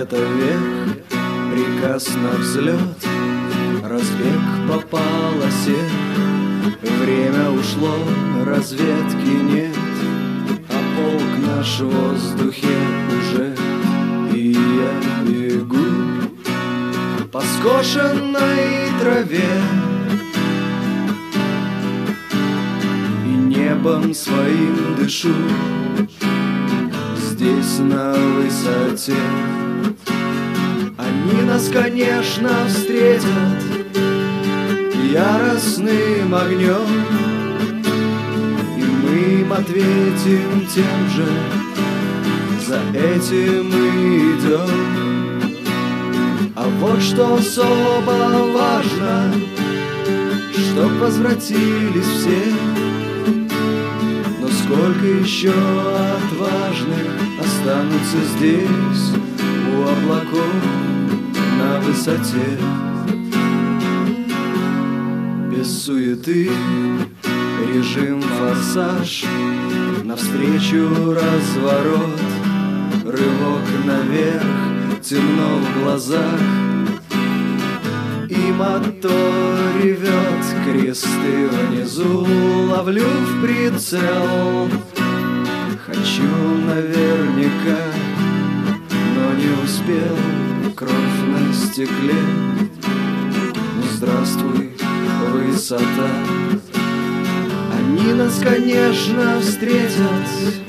где-то вверх, приказ на взлет, разбег по полосе. Время ушло, разведки нет, а полк наш в воздухе уже. И я бегу по скошенной траве, и небом своим дышу здесь на высоте. Они нас, конечно, встретят яростным огнем, и мы им ответим тем же. За этим мы идем. А вот что особо важно, чтоб возвратились все. Но сколько еще отважных останутся здесь, у облаков на высоте. Без суеты, режим форсаж, навстречу разворот, рывок наверх, темно в глазах, и мотор ревет, кресты внизу ловлю в прицел. Хочу наверняка, но не успел, кровь на стекле. Ну, здравствуй, высота. Они нас, конечно, встретят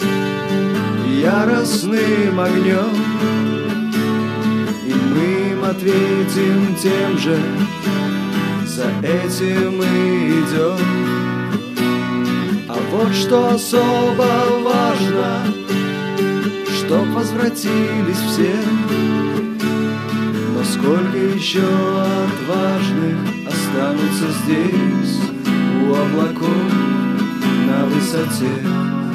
яростным огнем, и мы им ответим тем же. За этим мы идем. А вот что особо важно, чтоб возвратились все. Но сколько еще отважных останутся здесь, у облаков на высоте.